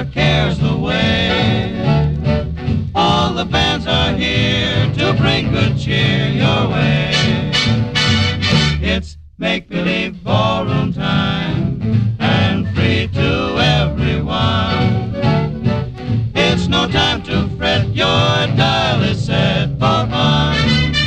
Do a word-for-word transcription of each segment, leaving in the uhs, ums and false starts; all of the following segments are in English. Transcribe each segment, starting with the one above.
cares away. All the bands are here to bring good cheer your way. It's make-believe ballroom time, and free to everyone. It's no time to fret, your dial is set for fun.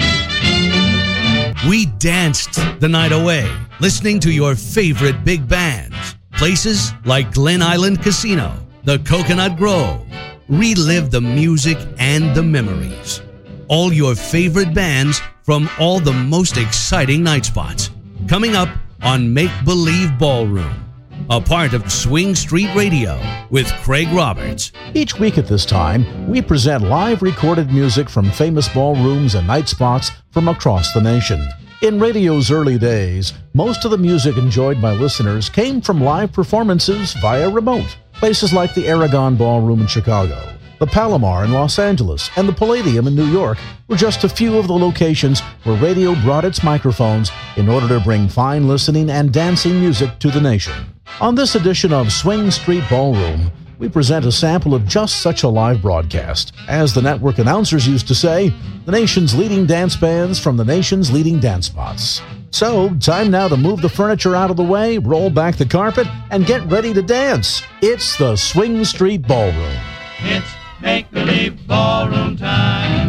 We danced the night away, listening to your favorite big bands. Places like Glen Island Casino, the Coconut Grove. Relive the music and the memories. All your favorite bands from all the most exciting night spots. Coming up on Make Believe Ballroom, a part of Swing Street Radio with Craig Roberts. Each week at this time, we present live recorded music from famous ballrooms and night spots from across the nation. In radio's early days, most of the music enjoyed by listeners came from live performances via remote. Places like the Aragon Ballroom in Chicago, the Palomar in Los Angeles, and the Palladium in New York were just a few of the locations where radio brought its microphones in order to bring fine listening and dancing music to the nation. On this edition of Swing Street Ballroom, we present a sample of just such a live broadcast. As the network announcers used to say, the nation's leading dance bands from the nation's leading dance spots. So, time now to move the furniture out of the way, roll back the carpet, and get ready to dance. It's the Swing Street Ballroom. It's make-believe ballroom time.